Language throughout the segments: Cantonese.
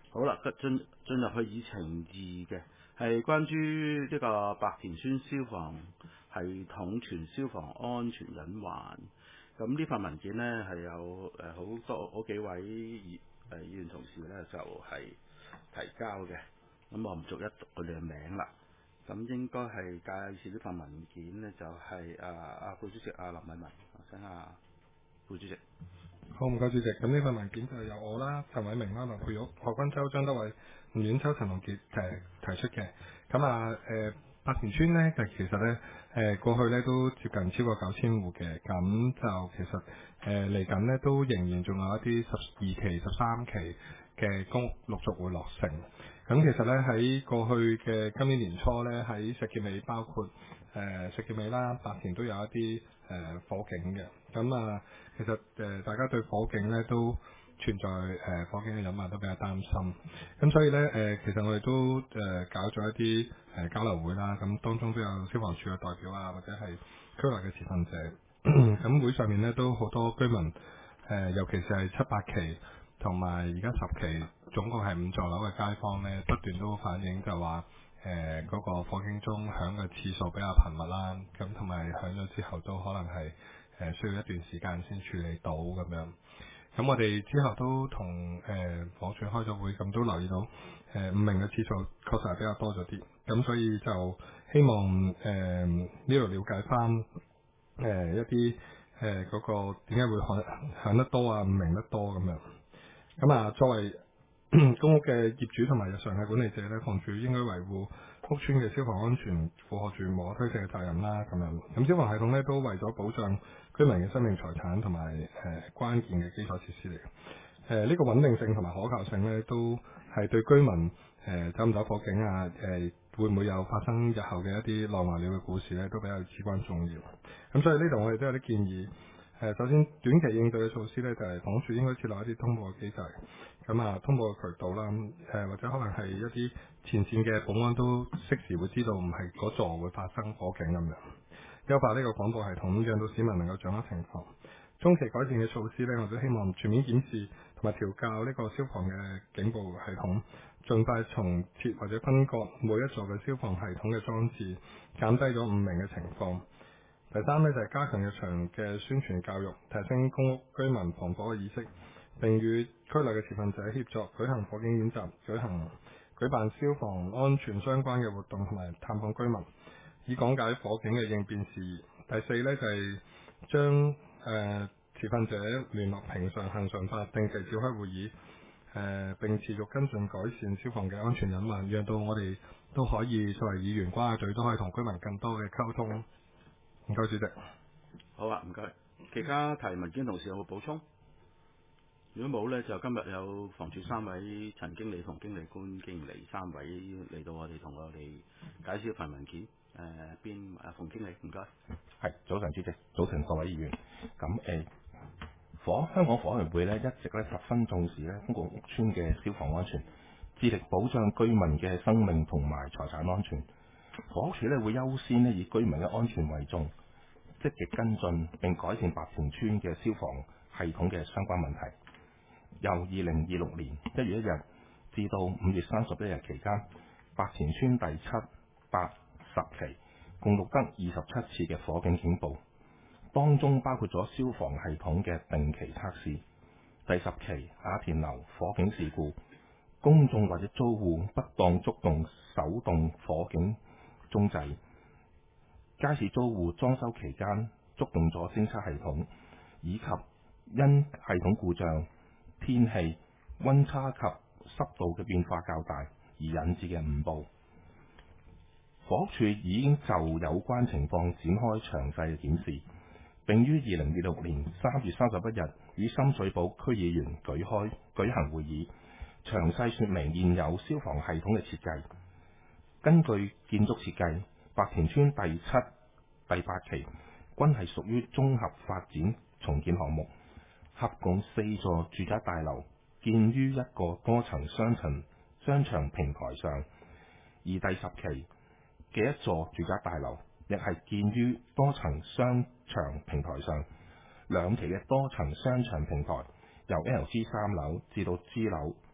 好啦，進入去議程二嘅係關於呢個白田村消防系統全消防安全隱患。咁呢份文件呢，係有好多嗰幾位議員同事呢，就係提交嘅。咁我唔逐一讀佢哋嘅名啦。咁應該係介紹呢份文件呢，就係副主席林偉文，請副主席。 好，唔該主席。咁呢份文件就係由我啦、陳偉明啦、劉佩玉、何君洲、張德偉、吳婉秋、陳龍傑提出嘅。咁白田村呢，就其實呢，過去呢都接近超過9000戶嘅。咁就其實嚟緊呢都仍然仲有一啲12期、13期嘅公屋陸續會落成。咁其實呢，喺過去嘅今年年初呢，喺石硤尾包括石硤尾啦、白田都有一啲火警嘅。咁其實大家對火警咧都存在火警嘅隱患都比較擔心，咁所以咧其實我哋都搞咗一啲交流會啦，咁當中都有消防處嘅代表啊，或者係區內嘅持份者，咁會上面咧都好多居民尤其是係7、8期同埋而家10期，總共係5座樓嘅街坊咧，不斷都反映就話嗰個火警鐘響嘅次數比較頻密啦，咁同埋響咗之後都可能係需要一段時間先處理到咁樣。咁我哋之後都同房署開咗會，咁都留意到誤鳴嘅次數確實係比較多咗啲，咁所以就希望呢度了解翻一啲嗰個點解會響得多啊，誤鳴得多咁樣。咁作為公屋嘅業主同埋日常嘅管理者咧，房署應該維護屋邨嘅消防安全，負荷住無可推卸嘅責任啦。咁樣，咁消防系統咧都為咗保障居民嘅生命財產同埋關鍵嘅基礎設施嚟嘅。呢個穩定性同埋可靠性咧，都係對居民走唔走火警啊，會唔會有發生日後嘅一啲浪話鳥嘅故事咧，都比較至關重要。咁所以呢度我哋都有啲建議。首先短期應對嘅措施咧，就係房署應該設立一啲通報嘅機制。咁通報嘅渠道啦，或者可能係一啲前線嘅保安都適時會知道，唔係嗰座會發生火警咁樣。優化呢個廣播系統，讓到市民能夠掌握情況。中期改善嘅措施呢，我都希望全面檢視同埋調校呢個消防嘅警報系統，盡快重設或者分割每一座嘅消防系統嘅裝置，減低咗誤鳴嘅情況。第三呢，就係加強日常嘅宣傳教育，提升公屋居民防火嘅意識，並與區內嘅持份者協作舉行火警演習，舉辦消防安全相關嘅活動同埋探訪居民，以講解火警嘅應變事宜。第四呢，就係將持份者聯絡平常恆常法，定期召開會議，並持續跟進改善消防嘅安全隱患，讓到我哋都可以作為議員關下嘴，都可以同居民更多嘅溝通。唔該，主席。 好啊，唔該。其他提文件同事有冇補充？如果冇呢，就今日有房署3位陳經理、馮經理、官經理3位嚟到我哋同我哋解釋份文件。馮經理，唔該。 係，早晨主席，早晨各位議員。咁香港火警會咧一直咧十分重視咧公共屋邨嘅消防安全，致力保障居民嘅生命同埋財產安全。房署咧會優先咧以居民嘅安全為重，積極跟進並改善白田村嘅消防系統嘅相關問題。由2026年1月1日至到5月31日期間，白田村第7、8、10期共錄得27次嘅火警警報，當中包括咗消防系統嘅定期測試。第10期雅田樓火警事故，公眾或者租戶不當觸動手動火警鐘掣，街市租戶裝修期間觸動咗偵測系統，以及因系統故障、天氣、溫差及濕度嘅變化較大而引致嘅誤報。房屋署已經就有關情況展開詳細嘅檢視，並於2026年3月31日與深水埗區議員舉行會議，詳細說明現有消防系統嘅設計。根據建築設計，白田村第7、第8期均係屬於綜合發展重建項目，合共4座住宅大樓建於一個多層雙牆平台上，而第10期嘅一座住宅大樓亦係建於多層雙牆平台上。兩期嘅多層雙牆平台由 LG 3樓至到 G 樓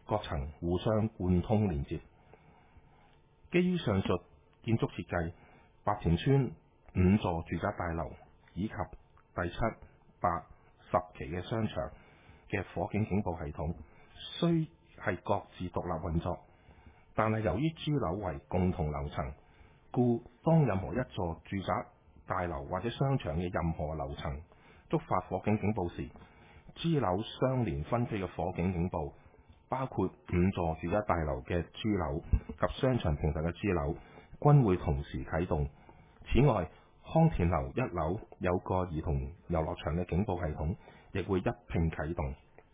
各層互相貫通連接。基於上述建築設計，白田村5座住宅大樓以及第7、8、10期嘅商場嘅火警警報系統，雖係各自獨立運作，但係由於支樓為共同樓層，故當任何一座住宅大樓或者商場嘅任何樓層觸發火警警報時，支樓相連分區嘅火警警報，包括5座住宅大樓嘅支樓及商場平台嘅支樓，均會同時啟動。此外，康田樓1樓有個兒童遊樂場嘅警報系統，亦會一併啟動。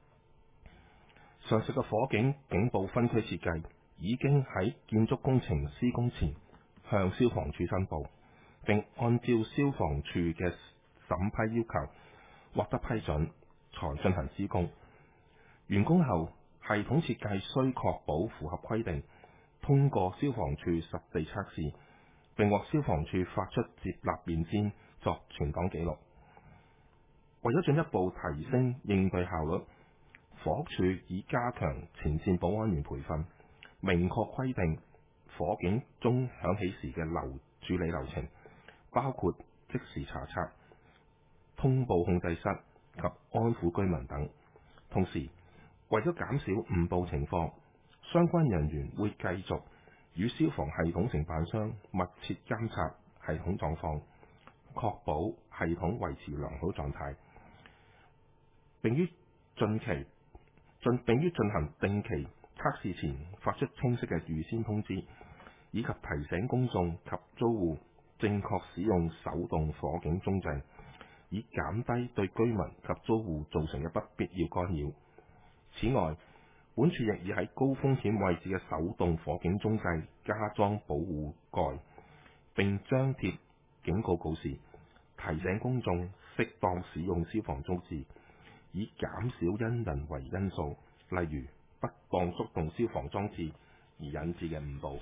上述嘅火警警報分區設計已經喺建築工程施工前向消防處申報，並按照消防處嘅審批要求獲得批准，才進行施工。完工後，系統設計須確保符合規定，通過消防處實地測試，並獲消防處發出接納便箋作存檔記錄。為咗進一步提升應對效率，房屋署已加強前線保安員培訓，明確規定火警鐘響起時嘅處理流程，包括即時查冊、通報控制室及安撫居民等。同時，為咗減少誤報情況，相關人員會繼續與消防系統承辦商密切監察系統狀況，確保系統維持良好狀態，並於進行定期測試前發出清晰嘅預先通知，以及提醒公眾及租戶正確使用手動火警鐘掣，以減低對居民及租戶造成嘅不必要干擾。此外，本處亦已喺高風險位置嘅手動火警鐘掣加裝保護蓋，並張貼警告告示，提醒公眾適當使用消防裝置，以減少因人為因素，例如不當觸動消防裝置而引致嘅誤報。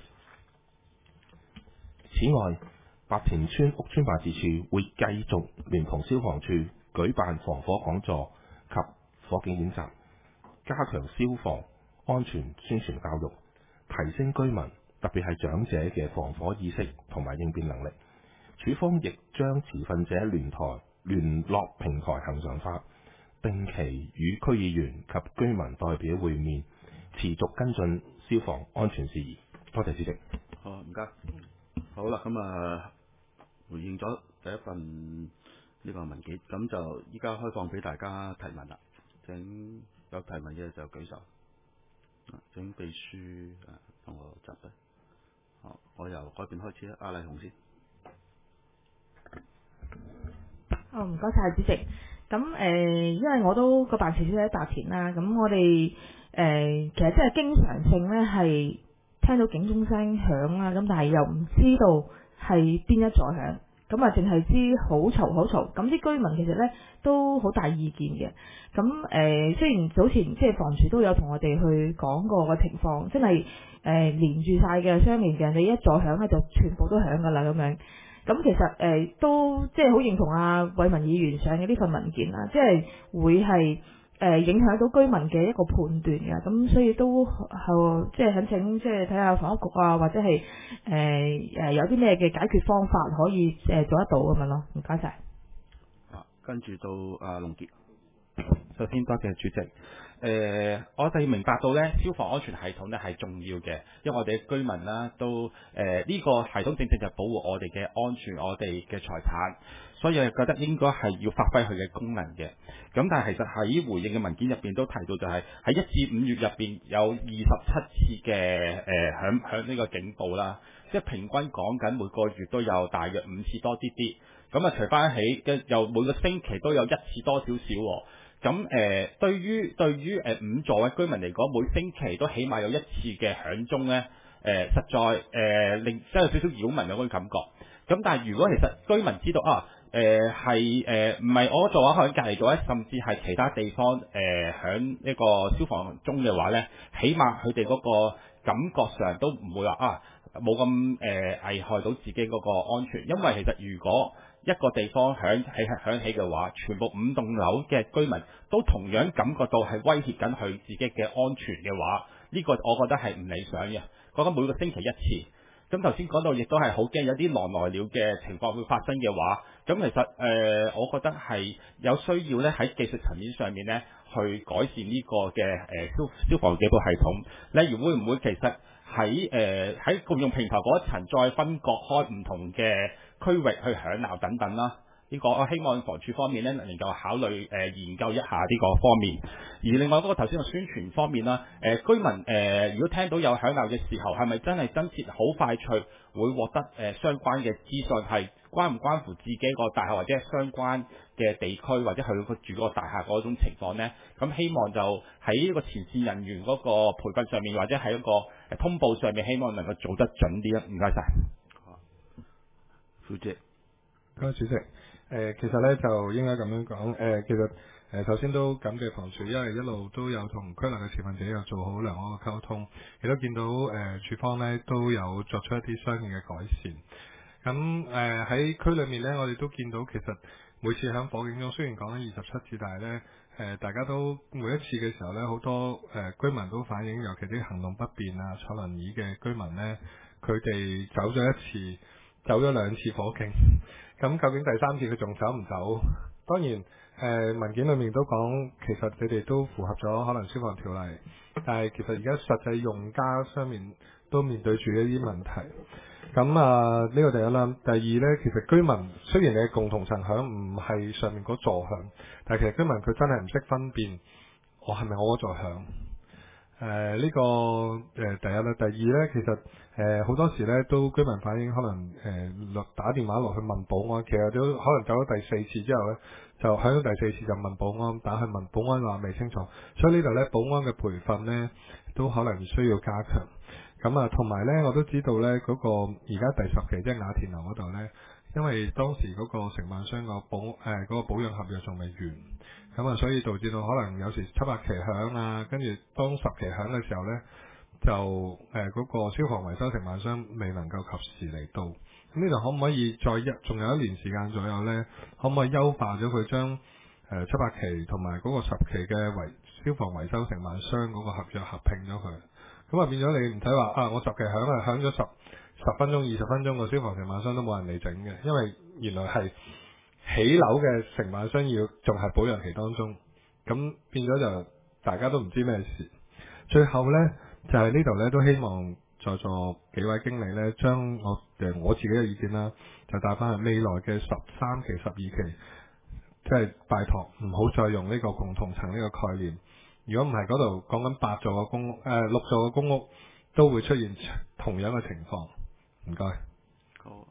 此外，白田村屋邨辦事處會繼續聯同消防處舉辦防火講座及火警演習，加強消防安全宣傳教育，提升居民特別係長者嘅防火意識同埋應變能力。署方亦將持份者聯絡平台恆常化，定期與區議員及居民代表會面，持續跟進消防安全事宜。多謝主席。 好，唔該。好啦，咁回應咗第一份呢個文件，咁就依家開放俾大家提問啦。請有提問嘅就舉手。請秘書同我集低。好，我由嗰邊開始啦。阿麗紅先。 唔該晒主席。咁因為我都個辦事處喺白田啦，咁我哋其實真係經常性咧係聽到警鐘聲響啦，咁但係又唔知道係邊一座響，咁啊淨係知好嘈好嘈，咁啲居民其實咧都好大意見嘅。咁雖然早前即係房署都有同我哋去講過個情況，真係連住晒嘅相連嘅，人哋一座響咧就全部都響噶啦咁樣。咁其實都即係好認同阿偉文議員上嘅呢份文件啦，即係會係影響到居民嘅一個判斷嘅，咁所以都即係懇請即係睇下房屋局啊，或者係有啲咩嘅解決方法可以做得到咁樣咯。唔該晒。 跟住到阿龍傑。 首先多謝主席。我哋明白到咧，消防安全系統咧係重要嘅，因為我哋嘅居民啦都呢個系統正正就保護我哋嘅安全、我哋嘅財產，所以我覺得應該係要發揮佢嘅功能嘅。咁但係其實喺回應嘅文件入邊都提到，就係喺1至5月入邊有27次嘅響呢個警報啦，即係平均講緊每個月都有大約5次多啲啲。咁啊，除翻起嘅又每個星期都有1次多少少喎。咁對於5座嘅居民嚟講，每星期都起碼有1次嘅響鐘咧，實在令真係有少少擾民嘅嗰種感覺。咁但係如果其實居民知道唔係我座響隔離座咧，甚至係其他地方響呢個消防鐘嘅話咧，起碼佢哋嗰個感覺上都唔會話冇咁危害到自己嗰個安全，因為其實如果一個地方響起嘅話，全部5棟樓嘅居民都同樣感覺到係威脅緊佢自己嘅安全嘅話， 呢個我覺得係唔理想嘅。講緊每個星期一次。咁頭先講到亦都係好驚有啲狼來了嘅情況會發生嘅話，咁其實我覺得係有需要咧喺技術層面上面咧去改善呢個嘅消防警報系統。例如會唔會其實喺共用平台嗰一層再分割開唔同嘅區域去響鬧等等啦？呢個我希望房署方面咧能夠考慮研究一下呢個方面。而另外嗰個頭先嘅宣傳方面啦，居民如果聽到有響鬧嘅時候，係咪真係真切好快脆會獲得相關嘅資訊，係關唔關乎自己個大廈或者相關嘅地區或者佢住嗰個大廈嗰種情況呢？咁希望就喺呢個前線人員嗰個培訓上面，或者喺一個通報上面，希望能夠做得準啲啦。唔該晒。 副主席， 主席。其實咧就應該咁樣講，其實首先都感謝房署，因為一路都有同區內嘅持份者有做好良好嘅溝通，亦都見到署方咧都有作出一啲相應嘅改善。咁喺區裏面咧，我哋都見到其實每次喺火警中，雖然講緊27次，但係咧大家都每一次嘅時候咧，好多居民都反映，尤其啲行動不便啊、坐輪椅嘅居民咧，佢哋走咗一次，走咗2次火警。咁究竟第3次佢仲走唔走？當然文件裏面都講，其實你哋都符合咗可能消防條例，但係其實而家實際用家上面都面對住一啲問題。咁呢個第一啦。第二呢，其實居民雖然你嘅共同層響唔係上面嗰座響，但係其實居民佢真係唔識分辨我係咪我嗰座響。呢個第一啦。第二呢，其實好多時呢都居民反映可能打電話落去問保安，其實都可能走咗第4次之後呢，就響咗第4次就問保安，打去問保安話未清楚，所以呢度呢，保安嘅培訓呢都可能需要加強。咁同埋呢，我都知道呢嗰個而家第10期即係雅田樓嗰度呢，因為當時嗰個承辦商個嗰個保養合約仲未完。咁所以導致到可能有時7、8期響啊，跟住當10期響嘅時候呢，就嗰個消防維修承辦商未能夠及時嚟到。咁呢度可唔可以仲有1年時間左右呢？可唔可以優化咗佢將7、8期同埋嗰個10期嘅消防維修承辦商嗰個合約合併咗佢？咁變咗你唔使話我10期響咗10分鐘、20分鐘，個消防承辦商都冇人嚟整嘅，因為原來係起樓嘅承辦商仲係保養期當中，咁變咗就大家都唔知咩事。最後呢，就係呢度呢，都希望在座幾位經理呢，將我自己嘅意見啦，就帶翻去未來嘅13期、12期，即係拜託唔好再用呢個共同層呢個概念。如果唔係嗰度講緊8座嘅公屋，6座嘅公屋都會出現同樣嘅情況。唔該。 好。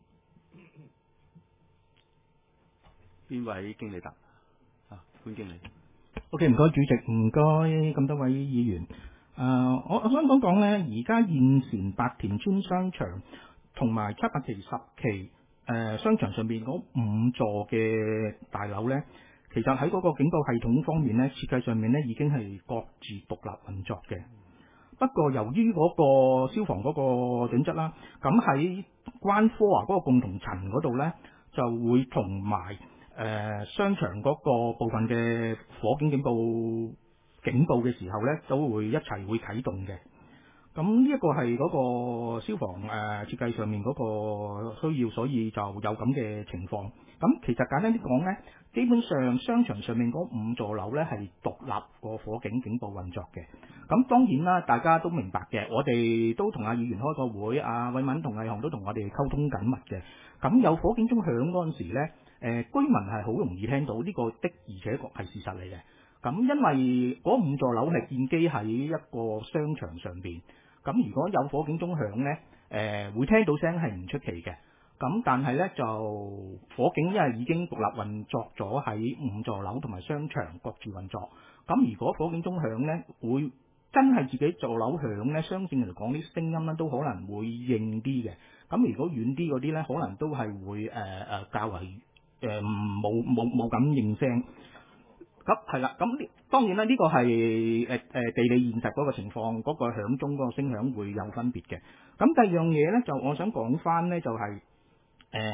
邊位經理答？潘經理。 OK， 唔該主席，唔該咁多位議員。我想講呢，而家現時白田村商場同埋7、8期、10期商場上面嗰5座嘅大樓呢，其實喺嗰個警報系統方面呢，設計上面呢已經係各自獨立運作嘅。不過由於嗰個消防嗰個準則啦，咁喺關科嗰個共同層嗰度呢，就會同埋商場嗰個部分嘅火警警報嘅時候呢，都會一齊會啟動嘅。咁呢一個係嗰個消防設計上面嗰個需要，所以就有咁嘅情況。咁其實簡單啲講呢，基本上商場上面嗰5座樓呢係獨立個火警警報運作嘅。咁當然啦，大家都明白嘅，我哋都同阿議員開個會，阿偉文同阿雄都同我哋溝通緊密嘅。咁有火警鐘響嗰陣時呢，居民係好容易聽到呢個的，而且確係事實嚟嘅。咁因為嗰5座樓係建基喺一個商場上邊，咁如果有火警鐘響呢，會聽到聲係唔出奇嘅。咁但係呢，就火警因為已經獨立運作咗喺5座樓同埋商場各自運作，咁如果火警鐘響呢，會真係自己座樓響呢，相正嚟講啲聲音呢都可能會應啲嘅。咁如果遠啲嗰啲呢，可能都係會較為冇咁應聲。咁係啦，咁當然啦，呢個係地理現實嗰個情況，嗰個響鐘嗰個聲響會有分別嘅。咁第二樣嘢呢，就我想講翻呢，就係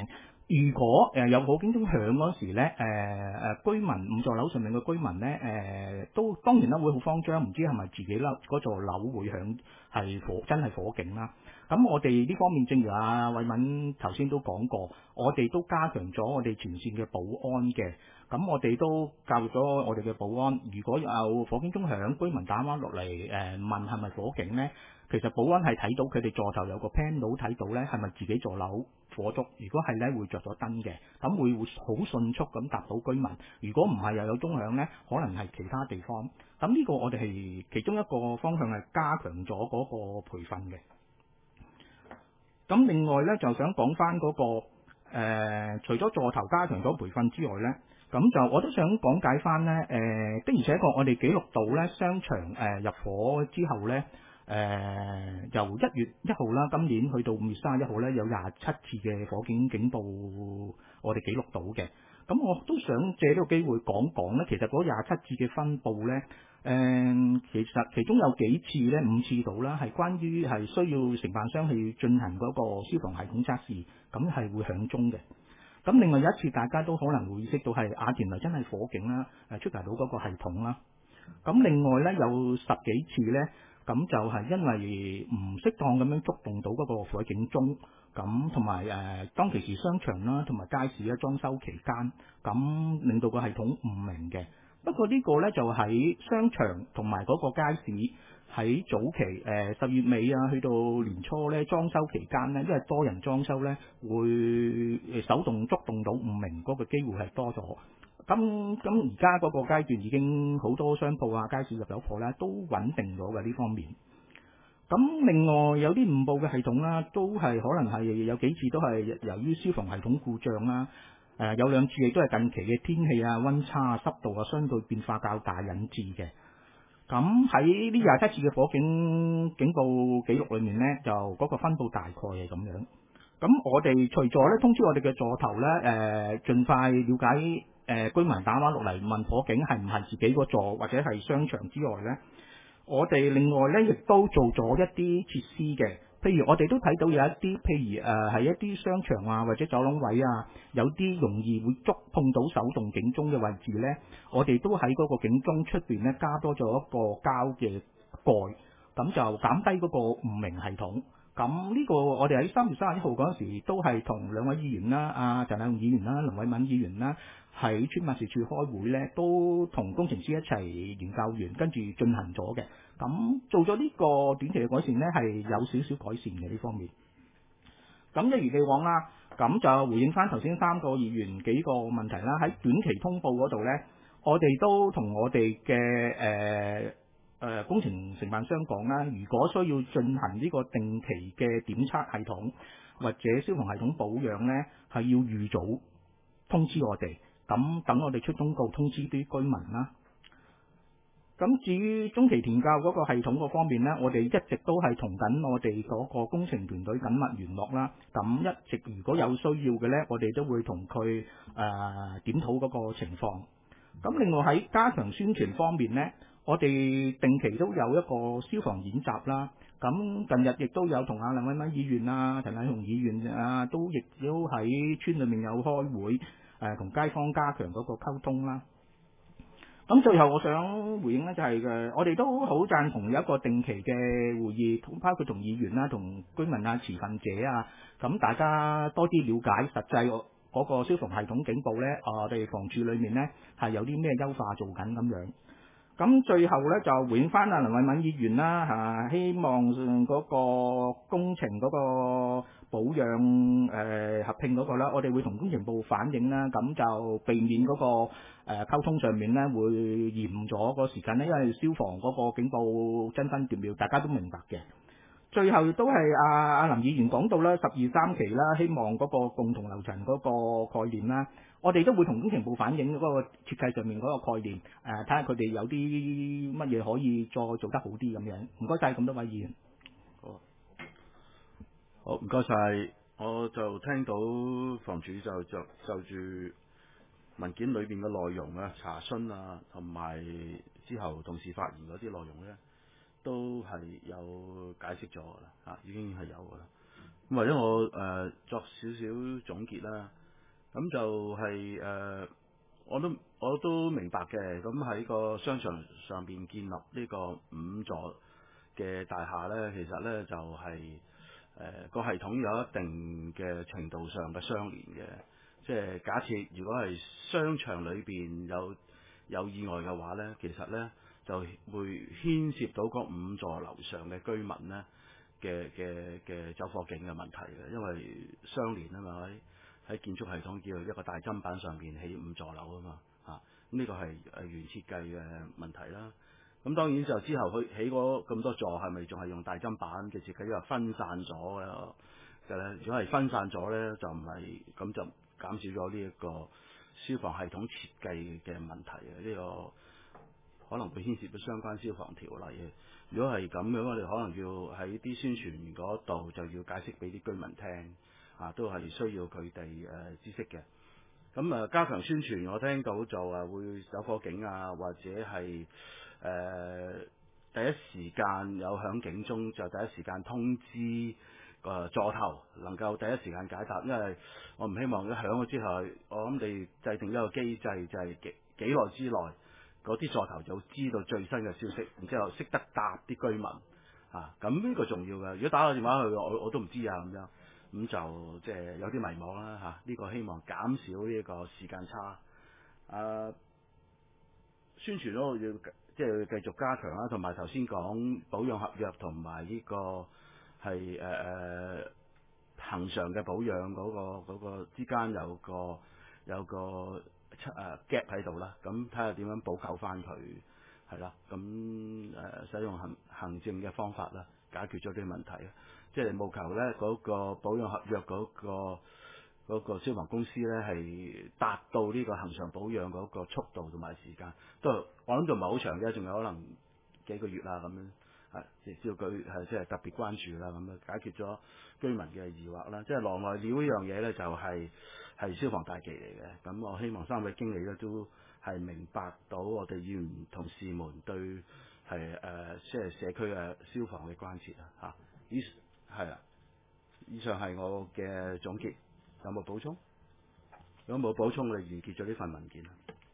如果有火警鐘響嗰時咧，居民五座樓上面嘅居民咧，都當然啦會好慌張，唔知係咪自己樓嗰座樓會響係真係火警啦。咁我哋呢方面，正如阿偉敏頭先都講過，我哋都加強咗我哋前線嘅保安嘅。咁我哋都教育咗我哋嘅保安，如果有火警鐘響，居民打返落嚟問係咪火警咧，其實保安係睇到佢哋座頭有個 panel 睇到咧係咪自己座樓火燭，如果係咧會着咗燈嘅，咁會好迅速咁答到居民。如果唔係又有鐘響咧，可能係其他地方。咁呢個我哋係其中一個方向係加強咗嗰個培訓嘅。咁另外咧就想講翻嗰個除咗座頭加強咗培訓之外咧，咁就我都想講解翻咧的而且確我哋記錄到咧商場入火之後咧由1月1號啦，今年去到5月31號咧有27次嘅火警警報我哋記錄到嘅。咁我都想借呢個機會講講咧，其實嗰27次嘅分佈咧。其實其中有幾次咧，5次到啦，係關於係需要承辦商去進行嗰個消防系統測試，咁係會響鐘嘅。咁另外有一次大家都可能會意識到係亞田圍真係火警啦，出嚟到嗰個系統啦。咁另外咧有10幾次咧，咁就係因為唔適當咁樣觸動到嗰個火警鐘，咁同埋當其時商場啦同埋街市咧裝修期間，咁令到個系統唔明嘅。不過呢個呢，就喺商場同埋嗰個街市喺早期10月尾啊，去到年初呢裝修期間呢，因為多人裝修呢，會手動觸動到唔明嗰個機會係多咗。咁而家嗰個階段已經好多商鋪啊、街市入有貨呢，都穩定咗嘅呢方面。咁另外有啲誤報嘅系統啦，都係可能係有幾次都係由於消防系統故障啦。有2次亦都係近期嘅天氣啊、溫差啊、濕度啊相對變化較大引致嘅。咁喺呢27次嘅火警警報記錄裏面呢，就嗰個分佈大概係咁樣。咁我哋除咗咧通知我哋嘅座頭咧，盡快了解居民打返落嚟問火警係唔係自己個座或者係商場之外咧，我哋另外咧亦都做咗一啲設施嘅。譬如我哋都睇到有一啲，譬如係一啲商場啊或者走廊位啊，有啲容易會觸碰到手動警鐘嘅位置呢，我哋都喺嗰個警鐘出邊呢加多咗一個膠嘅蓋，咁就減低嗰個唔明系統。咁呢個我哋喺3月31號嗰陣時都係同2位議員啦，阿陳偉雄議員啦、林偉敏議員啦，喺村辦事處開會呢，都同工程師一齊研究完，跟住進行咗嘅。咁做咗呢個短期嘅改善呢，係有少少改善嘅呢方面。咁一如既往啦，咁就回應翻頭先3個議員幾個問題啦。喺短期通報嗰度呢，我哋都同我哋嘅工程承辦商講啦，如果需要進行呢個定期嘅檢測系統或者消防系統保養呢，係要預早通知我哋，咁等我哋出公告通知啲居民啦。咁至於中期填教嗰個系統嗰方面呢，我哋一直都係同緊我哋嗰個工程團隊緊密聯絡啦。咁一直如果有需要嘅呢，我哋都會同佢檢討嗰個情況。咁另外喺加強宣傳方面呢，我哋定期都有一個消防演習啦。咁近日亦都有同阿林偉敏議員啊、陳偉雄議員啊，亦都喺村裏面有開會，同街坊加強嗰個溝通啦。咁最後我想回應呢，就係我哋都好贊同有一個定期嘅會議，包括同議員啦、同居民啊、持份者啊，咁大家多啲了解實際嗰個消防系統警報呢，我哋房署裏面呢係有啲咩優化做緊咁樣。咁最後呢，就回應翻阿林偉敏議員啦，希望嗰個工程嗰個保養合併嗰個啦，我哋會同工程部反映啦，咁就避免嗰個溝通上面呢會延誤咗個時間呢，因為消防嗰個警報爭分奪秒，大家都明白嘅。最後亦都係阿林議員講到啦，12、3期啦，希望嗰個共同樓層嗰個概念啦，我哋都會同工程部反映嗰個設計上面嗰個概念，睇下佢哋有啲乜嘢可以再做得好啲咁樣。唔該晒咁多位議員。 好，唔該晒。我就聽到房署就住文件裏邊嘅內容啊、查詢啊，同埋之後同事發言嗰啲內容咧，都係有解釋咗㗎啦，已經係有㗎啦。咁或者我作少少總結啦。 咁就係我都明白嘅。咁喺個商場上邊建立呢個5座嘅大廈呢，其實呢就係個系統有一定嘅程度上嘅相連嘅。即係假設如果係商場裏邊有意外嘅話呢，其實呢就會牽涉到嗰5座樓上嘅居民呢嘅走火警嘅問題嘅，因為相連啊嘛，喺建築系統叫一個大砧板上邊起5座樓啊嘛，咁呢個係原設計嘅問題啦。咁當然就之後佢起嗰咁多座係咪仲係用大砧板嘅設計，因為分散咗嘅咧？如果係分散咗咧，就唔係咁就減少咗呢一個消防系統設計嘅問題嘅，呢個可能會牽涉到相關消防條例嘅。如果係咁樣，我哋可能要喺啲宣傳嗰度就要解釋俾啲居民聽，都係需要佢哋知識嘅。咁加強宣傳，我聽到就會走火警或者係第一時間有響警鐘就第一時間通知座頭能夠第一時間解答，因為我唔希望一響咗之後，我諗你制定一個機制，就係幾耐之內嗰啲座頭就知道最新嘅消息，然之後識得答啲居民咁呢個重要嘅。如果打個電話去，我都唔知咁樣。咁就即係有啲迷茫啦呢個希望減少呢個時間差。宣傳都要即係繼續加強啦，同埋頭先講保養合約同埋呢個係恆常嘅保養嗰個之間有個gap 喺度啦。咁睇下點樣補救翻佢係啦。咁使用行政嘅方法啦，解決咗啲問題。即係務求咧嗰個保養合約嗰個消防公司咧係達到呢個恆常保養嗰個速度同埋時間，我諗就唔係好長嘅，仲有可能幾個月啦咁樣，只要佢係即係特別關注啦，咁樣解決咗居民嘅疑惑啦。即係狼來了呢樣嘢咧，就係消防大忌嚟嘅。咁我希望3位經理咧都係明白到我哋議員同事們對係即係社區嘅消防嘅關切啦。係啦，以上係我嘅總結，有冇補充？如果冇補充，我哋完結咗呢份文件啦。